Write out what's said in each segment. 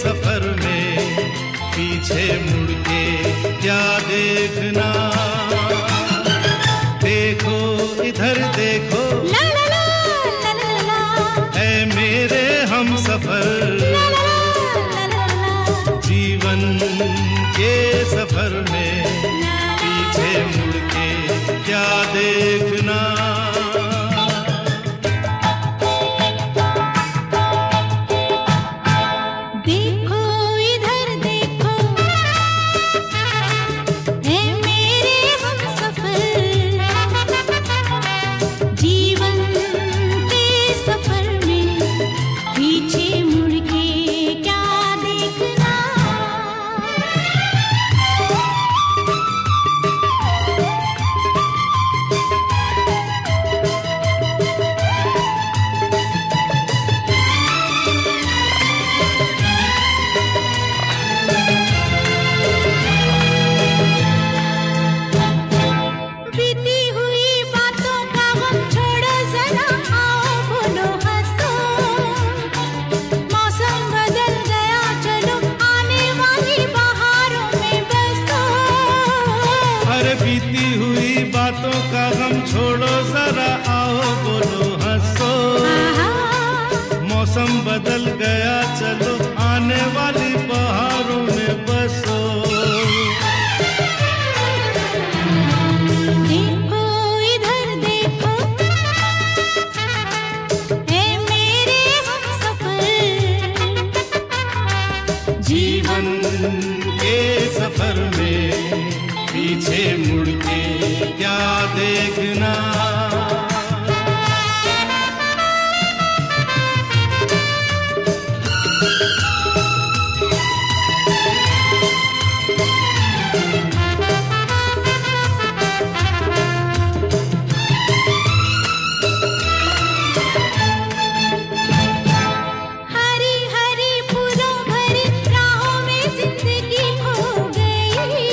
सफर में पीछे मुड़ के क्या देखना। देखो इधर देखो ला ला ला ला ला ला, ऐ मेरे हम सफर, ला ला ला ला ला, जीवन के सफर में पीछे मुड़ के क्या देखना। देखो इधर देखो ऐ मेरे हम सफर, जीवन के सफर में पीछे मुड़ के क्या देखना। बीती हुई बातों का गम छोड़ो जरा, आओ बोलो हंसो। मौसम बदल गया चलो आने वाली बहारों में बसो। अरे बीती हुई बातों का गम छोड़ो जरा, आओ बोलो हंसो। आहा, मौसम बदल गया चलो आने वाली बहारों में बसो। देखो इधर देखो ऐ मेरे हम सफर, जीवन के सफर में पीछे मुड़ के क्या देखना। हरी हरी फूलों भरी राहों में जिंदगी खो गई।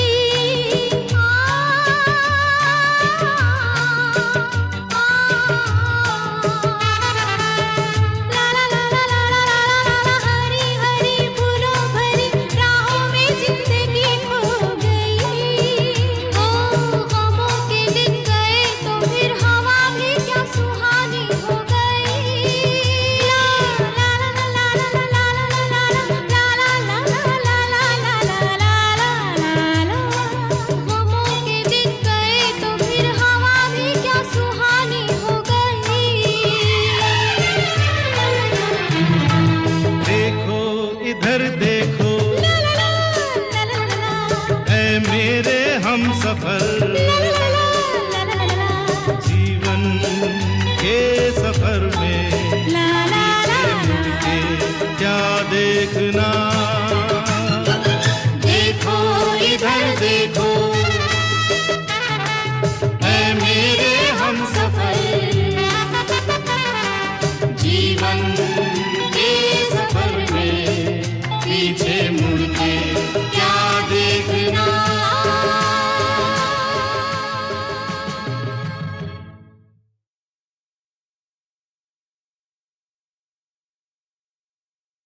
ला ला ला ला ला ला ला ला, हरी हरी फूलों भरी राहों में जिंदगी खो गई। ओ गमों के दिन गए तो फिर हवा भी क्या सुहानी हो गई। ला ला ला ला ला ला ला ला ला ला ला ला ला ला ला ला ला, गमों के दिन गए तो फिर हवा भी क्या सुहानी हो गई। देखो इधर देखो ला ला ला ला ला ला, ऐ मेरे हम सफर, ला ला ला ला ला ला, जीवन के सफर में ला ला ला पीछे मुड़ के क्या देखना।